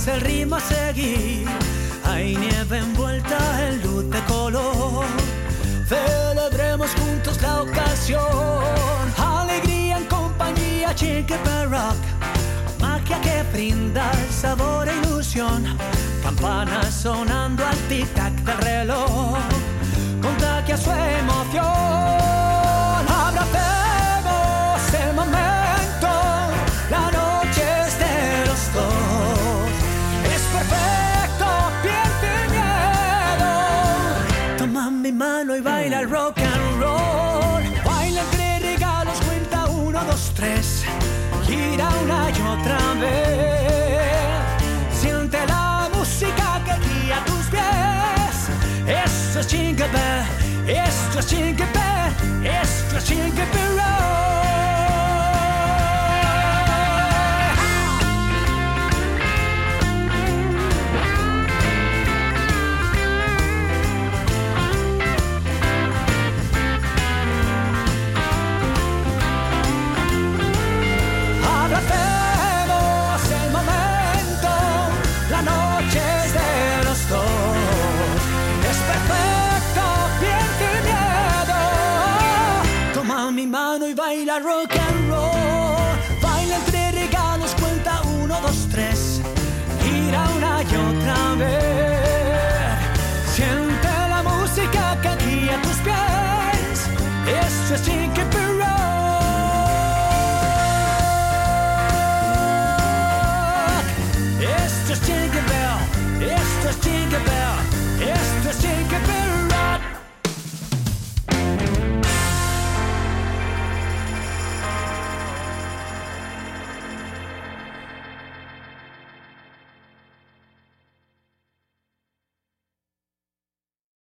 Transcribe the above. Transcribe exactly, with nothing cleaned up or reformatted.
es el ritmo a seguir. Hay nieve envuelta en luz de color. Celebremos juntos la ocasión. Alegría en compañía, Jingle Bell Rock. Magia que brinda sabor e ilusión. Campanas sonando al tic-tac del reloj. Contagia su emoción. Abracemos el momento. La noche es de los dos. Es perfecto, pierde miedo. Toma mi mano y baila el rock and roll. Baila entre regalos, cuenta uno, dos, tres. Gira una y otra vez. Siente la música que guía tus pies. Esto es Jingle Bell, esto es Jingle Bell, esto es Jingle Bell Rock. Y baila rock and roll. Baila entre regalos, cuenta uno, dos, tres. Gira una y otra vez. Siente la música que guía tus pies. Esto es Jingle Bell Rock. Esto es Jingle Bell. Esto es Jingle Bell. Esto es Jingle Bell Rock.